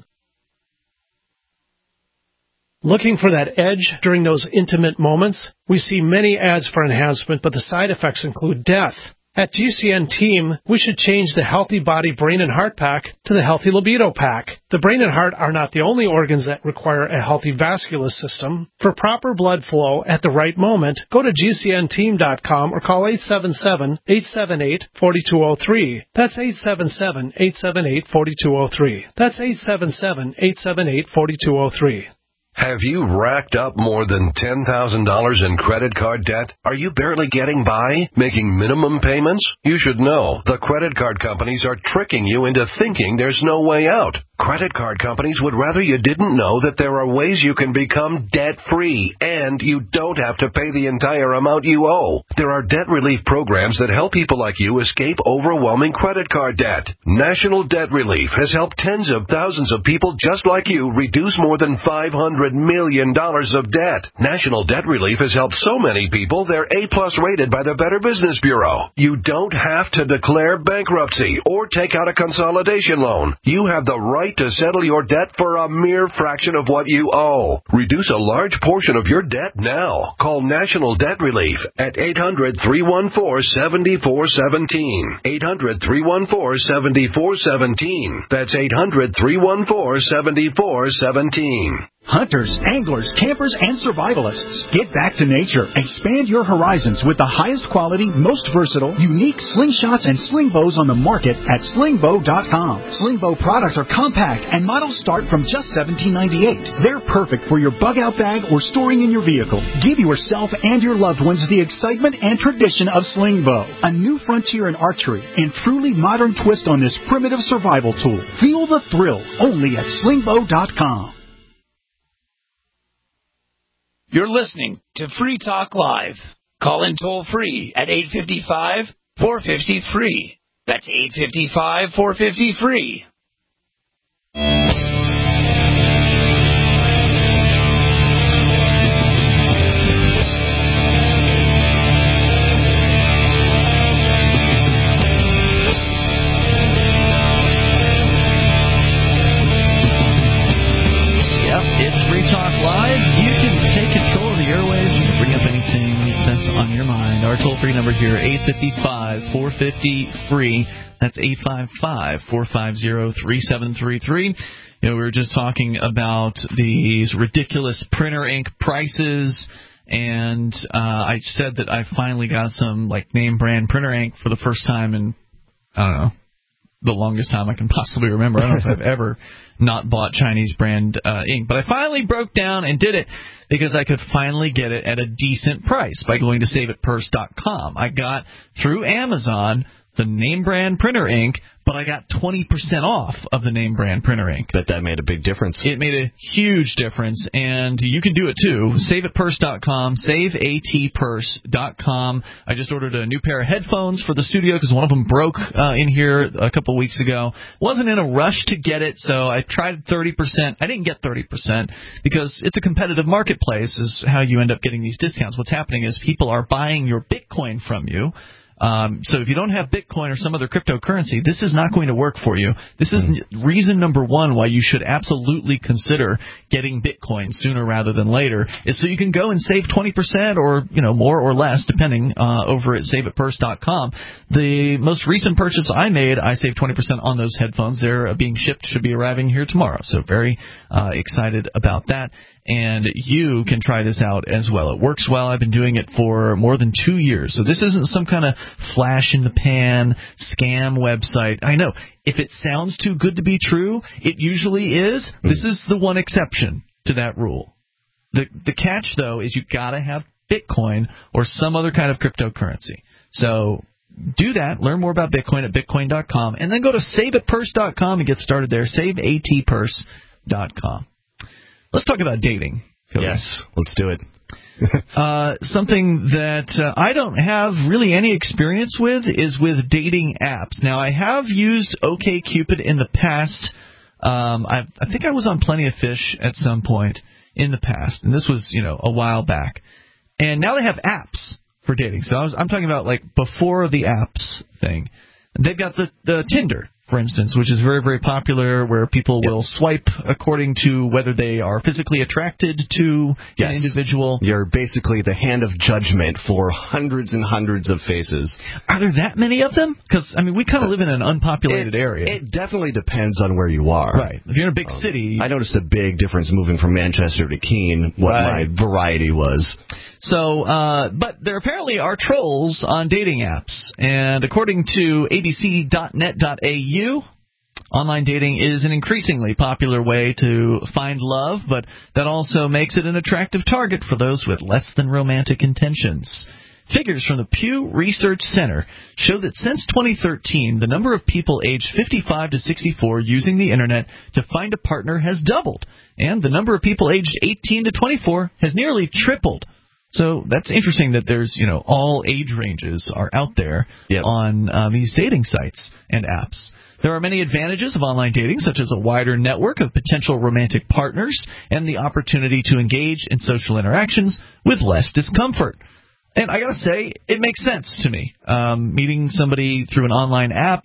Looking for that edge during those intimate moments? We see many ads for enhancement, but the side effects include death. At G C N Team, we should change the Healthy Body Brain and Heart Pack to the Healthy Libido Pack. The brain and heart are not the only organs that require a healthy vascular system. For proper blood flow at the right moment, go to G C N team dot com or call eight seven seven, eight seven eight, four two zero three. That's eight seven seven, eight seven eight, four two zero three. That's eight seven seven, eight seven eight, four two zero three. Have you racked up more than ten thousand dollars in credit card debt? Are you barely getting by, making minimum payments? You should know the credit card companies are tricking you into thinking there's no way out. Credit card companies would rather you didn't know that there are ways you can become debt-free, and you don't have to pay the entire amount you owe. There are debt relief programs that help people like you escape overwhelming credit card debt. National Debt Relief has helped tens of thousands of people just like you reduce more than five hundred million dollars of debt. National Debt Relief has helped so many people they're A-plus rated by the Better Business Bureau. You don't have to declare bankruptcy or take out a consolidation loan. You have the right to settle your debt for a mere fraction of what you owe. Reduce a large portion of your debt now. Call National Debt Relief at eight hundred, three one four, seven four one seven. eight hundred, three one four, seven four one seven. That's eight hundred, three one four, seven four one seven. Hunters, anglers, campers, and survivalists, get back to nature. Expand your horizons with the highest quality, most versatile, unique slingshots and sling bows on the market at sling bow dot com. Sling bow products are compact and models start from just seventeen ninety-eight. They're perfect for your bug out bag or storing in your vehicle. Give yourself and your loved ones the excitement and tradition of sling bow, a new frontier in archery and truly modern twist on this primitive survival tool. Feel the thrill only at sling bow dot com. You're listening to Free Talk Live. Call in toll free at eight five five, four five zero, free. That's eight five five, four five zero, free. Yep, it's Free Talk Live. You can take control of the airwaves and bring up anything that's on your mind. Our toll-free number here, eight five five, four five zero, free. That's eight five five, four five zero, three seven three three. You know, we were just talking about these ridiculous printer ink prices, and uh, I said that I finally got some like name brand printer ink for the first time in, I don't know, the longest time I can possibly remember. I don't know if I've ever not bought Chinese brand uh, ink. But I finally broke down and did it because I could finally get it at a decent price by going to save it purse dot com. I got, through Amazon, the name brand printer ink, but I got twenty percent off of the name brand printer ink. Bet that made a big difference. It made a huge difference, and you can do it too. save it purse dot com, save it purse dot com. I just ordered a new pair of headphones for the studio because one of them broke uh, in here a couple weeks ago. Wasn't in a rush to get it, so I tried thirty percent. I didn't get thirty percent because it's a competitive marketplace is how you end up getting these discounts. What's happening is people are buying your Bitcoin from you. Um, so if you don't have Bitcoin or some other cryptocurrency, this is not going to work for you. This is mm. reason number one why you should absolutely consider getting Bitcoin sooner rather than later, is so you can go and save twenty percent or, you know, more or less, depending, uh, over at save it purse dot com. The most recent purchase I made, I saved twenty percent on those headphones. They're uh, being shipped, should be arriving here tomorrow. So very uh, excited about that. And you can try this out as well. It works well. I've been doing it for more than two years. So this isn't some kind of flash-in-the-pan scam website. I know. If it sounds too good to be true, it usually is. This is the one exception to that rule. The the catch, though, is you've got to have Bitcoin or some other kind of cryptocurrency. So do that. Learn more about Bitcoin at bitcoin dot com. And then go to save it purse dot com and get started there. save it purse dot com. Let's talk about dating. Yes, let's do it. uh, something that uh, I don't have really any experience with is with dating apps. Now, I have used OkCupid in the past. Um, I, I think I was on Plenty of Fish at some point in the past, and this was, you know, a while back. And now they have apps for dating. So I was, I'm talking about like before the apps thing. They've got the, the Tinder, for instance, which is very, very popular, where people will swipe according to whether they are physically attracted to yes. an individual. You're basically the hand of judgment for hundreds and hundreds of faces. Are there that many of them? Because, I mean, we kind of live in an unpopulated it, area. It definitely depends on where you are. Right. If you're in a big um, city. I noticed a big difference moving from Manchester to Keene, what right. my variety was. So, uh, but there apparently are trolls on dating apps. And according to A B C dot net dot A U, online dating is an increasingly popular way to find love, but that also makes it an attractive target for those with less than romantic intentions. Figures from the Pew Research Center show that since twenty thirteen, the number of people aged fifty-five to sixty-four using the Internet to find a partner has doubled, and the number of people aged eighteen to twenty-four has nearly tripled. So that's interesting that there's, you know, all age ranges are out there yep. on uh, these dating sites and apps. There are many advantages of online dating, such as a wider network of potential romantic partners and the opportunity to engage in social interactions with less discomfort. And I got to say, it makes sense to me. Um, meeting somebody through an online app,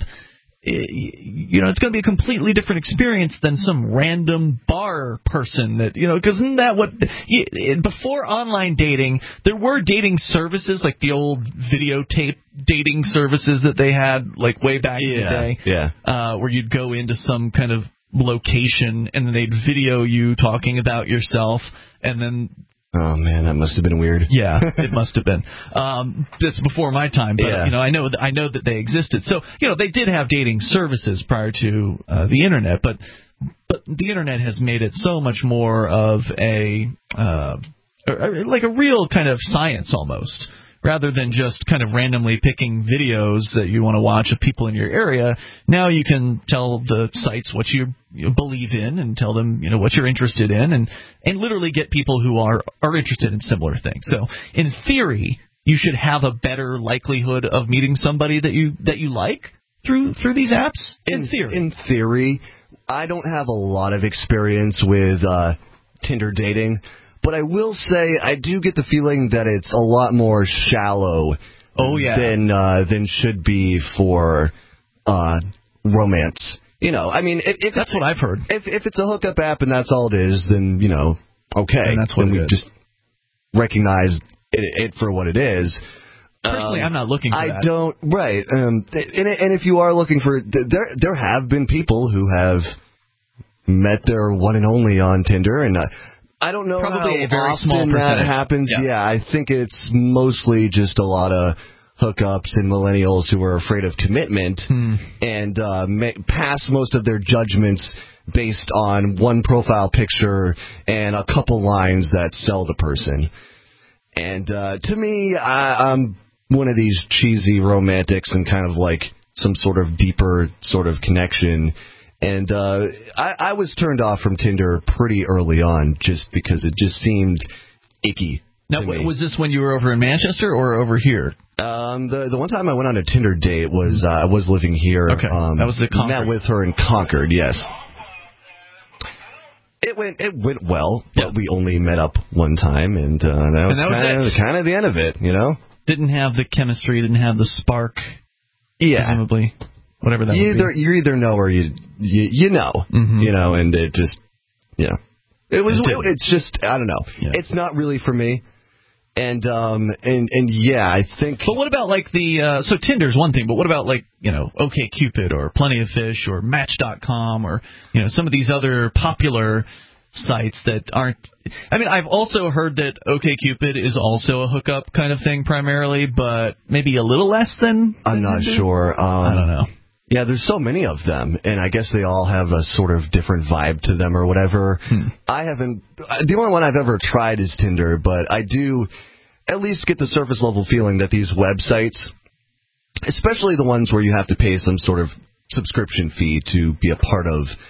you know, it's going to be a completely different experience than some random bar person that, you know, because isn't that what, before online dating, there were dating services like the old videotape dating services that they had like way back yeah, in the day, yeah. uh, where you'd go into some kind of location and then they'd video you talking about yourself and then... Oh, man, that must have been weird. Yeah, it must have been. Um, that's before my time, but yeah. you know, I know th- I know that they existed. So, you know, they did have dating services prior to uh, the Internet, but but the Internet has made it so much more of a uh, like a real kind of science almost, rather than just kind of randomly picking videos that you want to watch of people in your area. Now you can tell the sites what you, you believe in and tell them, you know, what you're interested in, and, and literally get people who are, are interested in similar things. So in theory, you should have a better likelihood of meeting somebody that you that you like through through these apps. In, in theory, in theory, I don't have a lot of experience with uh, Tinder dating. But I will say I do get the feeling that it's a lot more shallow oh, yeah. than uh, than should be for uh, romance. You know, I mean, if, if that's what I've heard. If if it's a hookup app and that's all it is, then you know, okay, and that's what then it we is. just recognize it, it for what it is. Personally, um, I'm not looking for I that. I don't. Right, um, and and if you are looking for, there there have been people who have met their one and only on Tinder, and. Uh, I don't know Probably how a very often small that happens. Yeah. yeah, I think it's mostly just a lot of hookups and millennials who are afraid of commitment hmm. and uh, ma- pass most of their judgments based on one profile picture and a couple lines that sell the person. And uh, to me, I, I'm one of these cheesy romantics and kind of like some sort of deeper sort of connection. And uh, I, I was turned off from Tinder pretty early on just because it just seemed icky. Now, to me. Was this when you were over in Manchester or over here? Um, the the one time I went on a Tinder date was uh, I was living here. Okay, um, that was the Concord. Met with her in Concord. Yes. It went it went well, but yep. we only met up one time, and uh, that was, and that kind, was of, kind of the end of it. You know, didn't have the chemistry, didn't have the spark. Yeah, presumably. Whatever that you would either be. you either know or you you, you know, mm-hmm. you know, and it just yeah, it was it it, it's just I don't know, yeah. it's not really for me, and um and and yeah, I think. But what about like the uh, so Tinder's one thing, but what about like you know OkCupid or Plenty of Fish or Match dot com or you know some of these other popular sites that aren't. I mean, I've also heard that OkCupid is also a hookup kind of thing primarily, but maybe a little less than. I'm not sure. Um, I don't know. Yeah, there's so many of them, and I guess they all have a sort of different vibe to them or whatever. Hmm. I haven't... The only one I've ever tried is Tinder, but I do at least get the surface-level feeling that these websites, especially the ones where you have to pay some sort of subscription fee to be a part of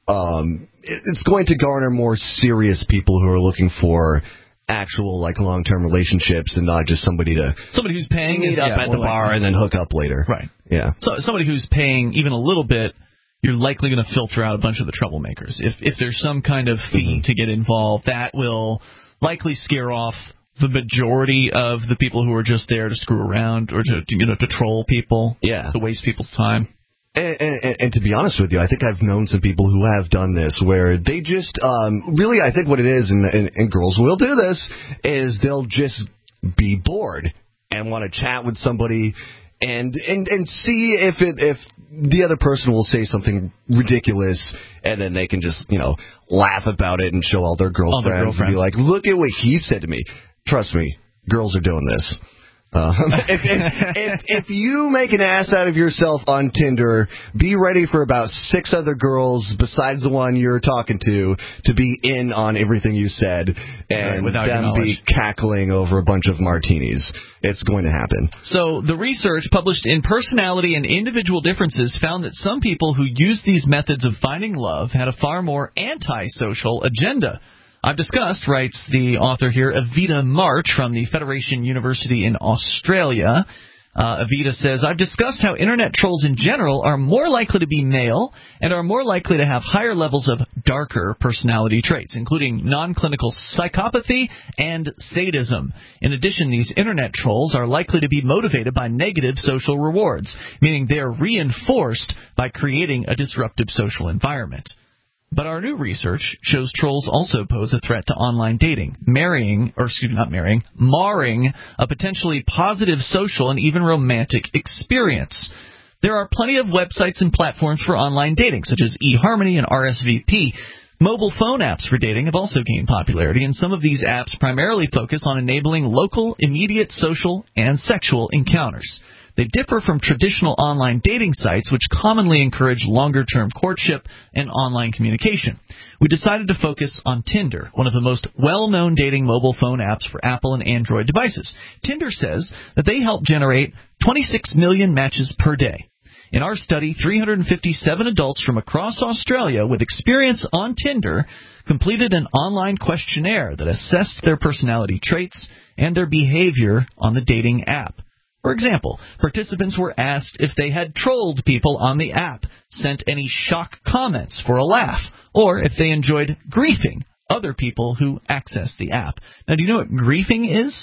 um, it's going to garner more serious people who are looking for actual, like, long-term relationships and not just somebody to somebody who's paying meet is, up yeah, at the bar likely. and then hook up later. Right. Yeah. So somebody who's paying even a little bit, you're likely going to filter out a bunch of the troublemakers. If if there's some kind of fee mm-hmm. to get involved, that will likely scare off the majority of the people who are just there to screw around or to, to you know to troll people, yeah, to waste people's time. And, and, and to be honest with you, I think I've known some people who have done this where they just, um, really, I think what it is, and, and, and girls will do this, is they'll just be bored and want to chat with somebody and and, and see if it, if the other person will say something ridiculous, and then they can just, you know, laugh about it and show all their girlfriends, all their girlfriends. and be like, look at what he said to me. Trust me, girls are doing this. Uh, if, if, if, if you make an ass out of yourself on Tinder, be ready for about six other girls besides the one you're talking to to be in on everything you said and right, them be cackling over a bunch of martinis. It's going to happen. So the research published in Personality and Individual Differences found that some people who used these methods of finding love had a far more antisocial agenda. I've discussed, writes the author here, Evita March from the Federation University in Australia. Uh, Evita says, I've discussed how Internet trolls in general are more likely to be male and are more likely to have higher levels of darker personality traits, including non-clinical psychopathy and sadism. In addition, these Internet trolls are likely to be motivated by negative social rewards, meaning they are reinforced by creating a disruptive social environment. But our new research shows trolls also pose a threat to online dating, marrying, or excuse me, not marrying, marring a potentially positive social and even romantic experience. There are plenty of websites and platforms for online dating, such as eHarmony and R S V P. Mobile phone apps for dating have also gained popularity, and some of these apps primarily focus on enabling local, immediate social and sexual encounters. They differ from traditional online dating sites, which commonly encourage longer-term courtship and online communication. We decided to focus on Tinder, one of the most well-known dating mobile phone apps for Apple and Android devices. Tinder says that they help generate twenty-six million matches per day. In our study, three hundred fifty-seven adults from across Australia with experience on Tinder completed an online questionnaire that assessed their personality traits and their behavior on the dating app. For example, participants were asked if they had trolled people on the app, sent any shock comments for a laugh, or if they enjoyed griefing other people who accessed the app. Now, do you know what griefing is?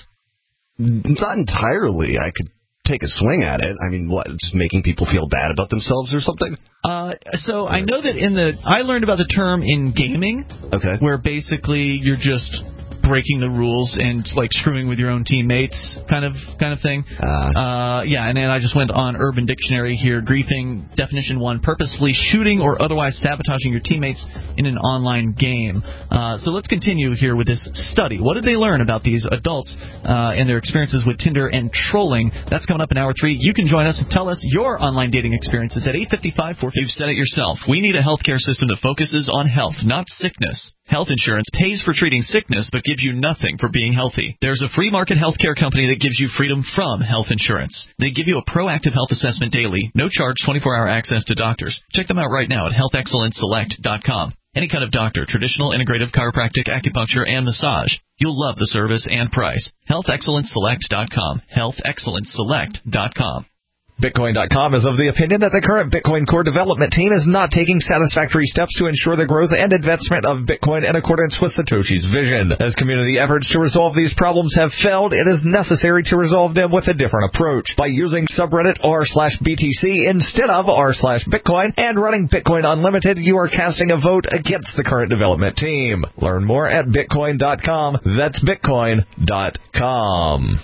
Not entirely. I could take a swing at it. I mean, what, just making people feel bad about themselves or something? Uh, so I know that in the I learned about the term in gaming, okay, where basically you're just breaking the rules and like screwing with your own teammates, kind of kind of thing. Uh, uh, yeah, and then I just went on Urban Dictionary here. Griefing, definition one: purposefully shooting or otherwise sabotaging your teammates in an online game. Uh, so let's continue here with this study. What did they learn about these adults uh, and their experiences with Tinder and trolling? That's coming up in hour three. You can join us and tell us your online dating experiences at eight fifty-five, four fifty. You've said it yourself. We need a healthcare system that focuses on health, not sickness. Health insurance pays for treating sickness but gives you nothing for being healthy. There's a free market healthcare company that gives you freedom from health insurance. They give you a proactive health assessment daily, no charge, twenty-four hour access to doctors. Check them out right now at health excellence select dot com. Any kind of doctor, traditional, integrative, chiropractic, acupuncture, and massage. You'll love the service and price. health excellence select dot com. health excellence select dot com. Bitcoin dot com is of the opinion that the current Bitcoin core development team is not taking satisfactory steps to ensure the growth and advancement of Bitcoin in accordance with Satoshi's vision. As community efforts to resolve these problems have failed, it is necessary to resolve them with a different approach by using subreddit r slash B T C instead of r slash Bitcoin and running Bitcoin Unlimited. You are casting a vote against the current development team. Learn more at Bitcoin dot com. That's Bitcoin dot com.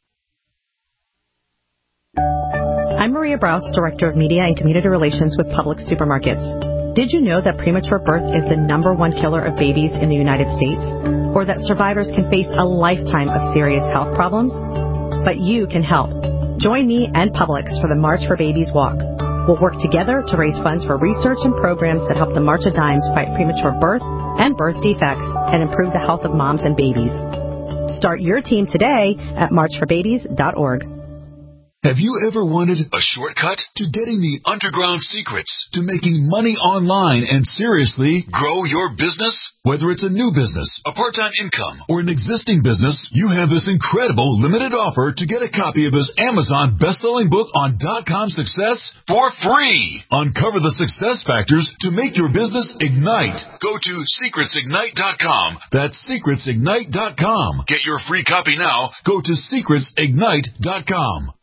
I'm Maria Brous, Director of Media and Community Relations with Publix Supermarkets. Did you know that premature birth is the number one killer of babies in the United States? Or that survivors can face a lifetime of serious health problems? But you can help. Join me and Publix for the March for Babies Walk. We'll work together to raise funds for research and programs that help the March of Dimes fight premature birth and birth defects and improve the health of moms and babies. Start your team today at march for babies dot org. Have you ever wanted a shortcut to getting the underground secrets to making money online and seriously grow your business? Whether it's a new business, a part-time income, or an existing business, you have this incredible limited offer to get a copy of his Amazon best-selling book on dot-com success for free. Uncover the success factors to make your business ignite. Go to secrets ignite dot com. That's secrets ignite dot com. Get your free copy now. Go to secrets ignite dot com.